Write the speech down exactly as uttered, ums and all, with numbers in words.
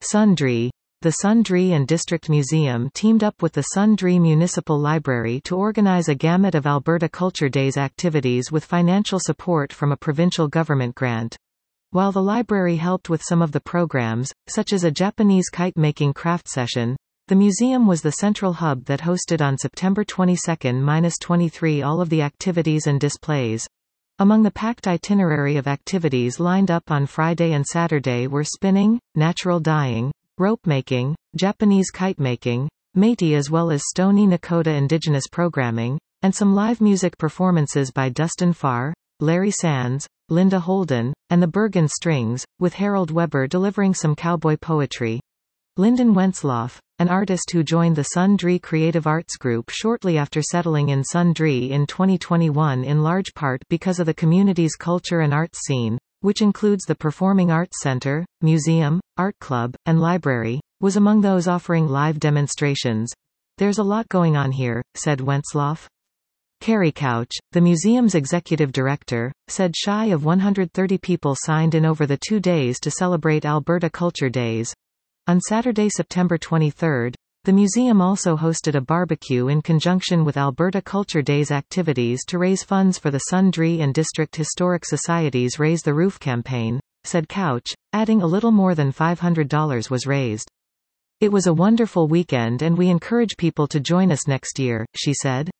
Sundre. The Sundre and District Museum teamed up with the Sundre Municipal Library to organize a gamut of Alberta Culture Days activities with financial support from a provincial government grant. While the library helped with some of the programs, such as a Japanese kite-making craft session, the museum was the central hub that hosted on September twenty-second to twenty-third all of the activities and displays. Among the packed itinerary of activities lined up on Friday and Saturday were spinning, natural dyeing, rope making, Japanese kite making, Métis as well as Stoney Nakoda indigenous programming, and some live music performances by Dustin Farr, Larry Sands, Linda Holden, and the Bergen Strings, with Harold Weber delivering some cowboy poetry. Lyndon Wentzloff, an artist who joined the Sundre Creative Arts Group shortly after settling in Sundre in twenty twenty-one in large part because of the community's culture and arts scene, which includes the Performing Arts Center, Museum, Art Club, and Library, was among those offering live demonstrations. "There's a lot going on here," said Wentzloff. Carrie Couch, the museum's executive director, said shy of one hundred thirty people signed in over the two days to celebrate Alberta Culture Days. On Saturday, September twenty-third, the museum also hosted a barbecue in conjunction with Alberta Culture Days activities to raise funds for the Sundre and District Historic Society's Raise the Roof campaign, said Couch, adding a little more than five hundred dollars was raised. "It was a wonderful weekend and we encourage people to join us next year," she said.